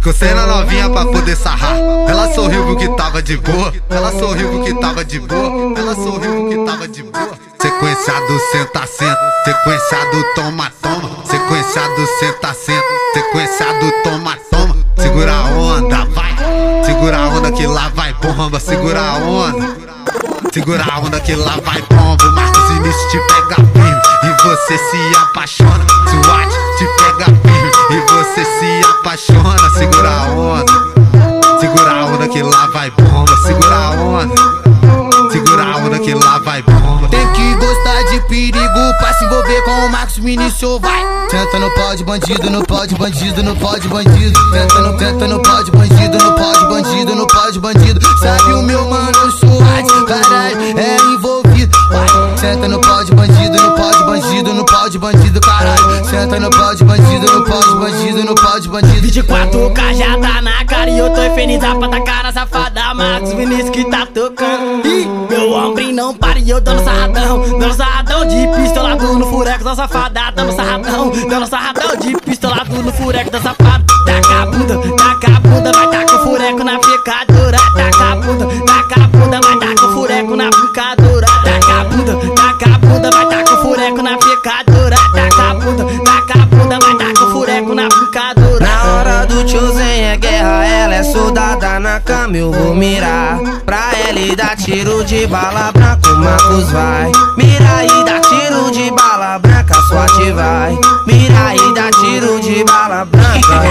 Cocei na novinha pra poder sarrar. Ela sorriu, viu que tava de boa. Ela sorriu, viu que tava de boa. Ela sorriu, viu que tava de boa. Sequência do senta, senta. Sequência do toma, toma. Sequência do senta, senta. Sequência do toma, toma. Segura a onda, vai. Segura a onda que lá vai bomba. Segura a onda. Segura a onda que lá vai bomba. O Marcos Vinícius te pega firme e você se apaixona. SWAT te pega firme e você se apaixona. Segura a onda. Segura a onda que lá vai bomba. Segura a onda. Segura a onda que lá vai bomba. Tem que gostar de perigo pra se envolver com o Marcos Vinícius, vai. Tenta no pode bandido, no pode bandido, no pode bandido. Tenta no pode bandido, no pode bandido, no pode bandido. Sabe o meu mano SWAT, caralho, é envolvido, vai. Senta no pode bandido, no pode bandido, no pode bandido, caralho. Senta no pode bandido, no pode bandido, no pode bandido. 24K já tá na cara e eu tô infernizado pra tacar na safada. Marcos Vinícius que tá tocando. Ih, meu ombrinho não para e eu dando sarradão de pistolado no fureco da safada. Dando sarradão de pistolado no fureco da safada. Taca a bunda, vai tacar o fureco na picadura. Taca a bunda, vai tacar o fureco na picadura. Taca a bunda, vai tacar o fureco na picadura. Taca a bunda, vai tacar o fureco na picadura. Na hora do tiozinho é guerra, ela é soldada na cama, eu vou mirar. Pra ela e dar tiro de bala branca, o Marcos vai. Mira e dá tiro de bala branca, SWAT vai. Mira e dá tiro de bala branca.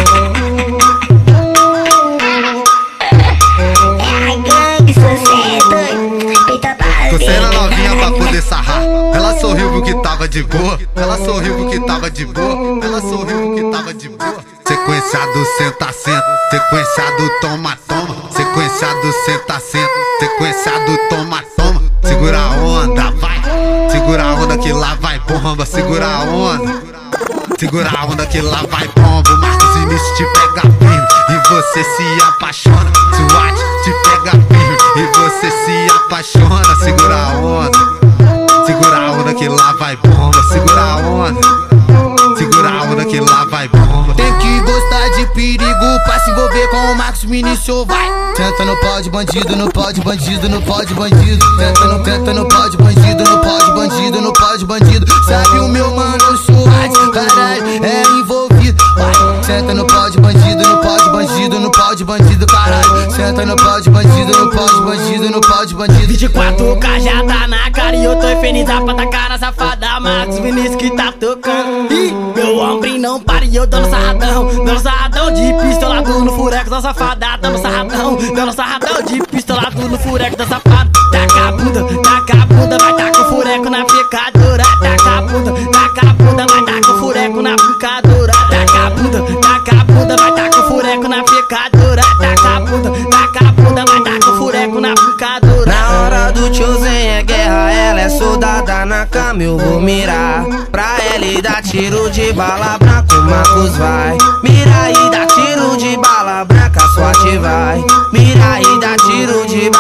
Cocei na novinha pra poder sarrar. Ela sorriu, viu que tava de boa. Ela sorriu, viu que tava de boa. Ela sorriu, viu que tava de boa. Sequência do senta, senta. Sequência do toma, toma. Sequência do senta, senta. Sequência do toma, toma. Segura a onda, vai. Segura a onda que lá vai bomba. Segura a onda. Segura a onda que lá vai bomba. O Marcos Vinícius te pega firme e você se apaixona. SWAT te pega firme e você se apaixona. Segura a onda. Segura a onda que lá vai bomba. Segura a onda. Segura a onda que lá vai bomba. Tem que gostar de perigo pra se envolver com o Marcos Vinícius, vai. Tenta no pode bandido, no pode bandido, no pode bandido. Tenta no pode bandido, no pode bandido, no pode bandido. Sabe o meu mano SWAT, caralho, é envolvido, vai. Senta no pode bandido, no pode bandido, no pode bandido, caralho. Senta no pode bandido, no pode bandido, no pode bandido. 24K já tá na cara e eu tô infernizado pra tacar na safada. Marcos Vinícius que tá tocando. Ih, meu ombrinho não para e eu dando sarradão de pistolado no fureco da safada. Dando sarradão de pistolado no fureco da safada. Taca a bunda, vai tacar o fureco na picadura. Taca a bunda, vai tacar o fureco na picadura. Taca a bunda, vai tacar o fureco na picadura. Taca a bunda, vai tacar o fureco na picadura. Na hora do tiozinho é guerra, ela é soldada na cama, eu vou mirar. Pra ela e dar tiro de bala branca, o Marcos vai. Mira e dá tiro de bala branca, SWAT vai. Mira e dá tiro de